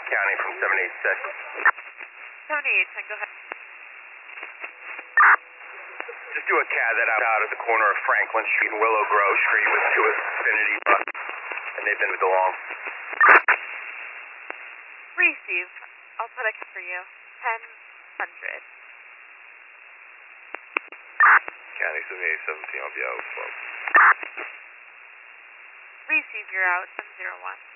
County from 786. 786, go ahead. Just do a CAD that out at the corner of Franklin Street and Willow Grove Street with two Xfinity buses, and they've been moved along. Receive. I'll put it for you. 1000. County 787, I'll be out. Receive, you're out. 1001.